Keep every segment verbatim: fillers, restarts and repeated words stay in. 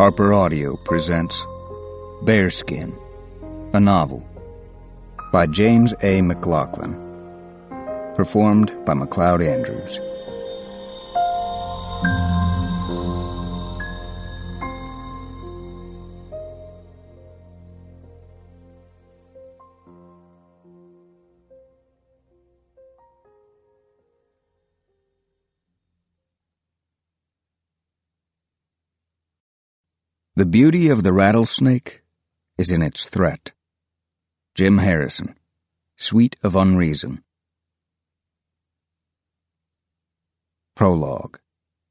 Harper Audio presents Bearskin, a novel by James A. McLaughlin, performed by MacLeod Andrews. The beauty of the rattlesnake is in its threat. Jim Harrison, Suite of Unreason. Prologue.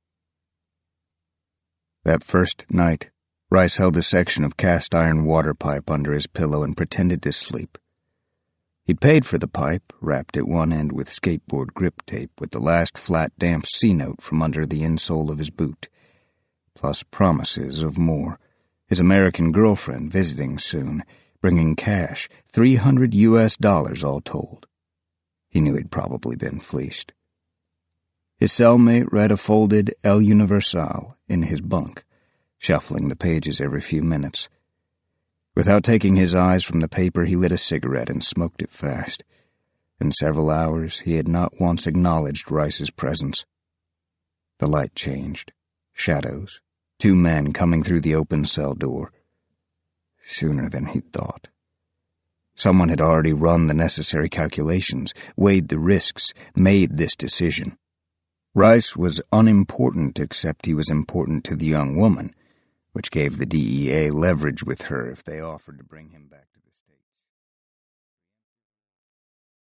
That first night, Rice held a section of cast-iron water pipe under his pillow and pretended to sleep. He'd paid for the pipe, wrapped at one end with skateboard grip tape with the last flat, damp C-note from under the insole of his boot, plus promises of more. His American girlfriend visiting soon, bringing cash, three hundred U S dollars all told. He knew he'd probably been fleeced. His cellmate read a folded El Universal in his bunk, shuffling the pages every few minutes. Without taking his eyes from the paper, he lit a cigarette and smoked it fast. In several hours, he had not once acknowledged Rice's presence. The light changed. Shadows. Two men coming through the open cell door. Sooner than he'd thought. Someone had already run the necessary calculations, weighed the risks, made this decision. Rice was unimportant except he was important to the young woman, which gave the D E A leverage with her if they offered to bring him back.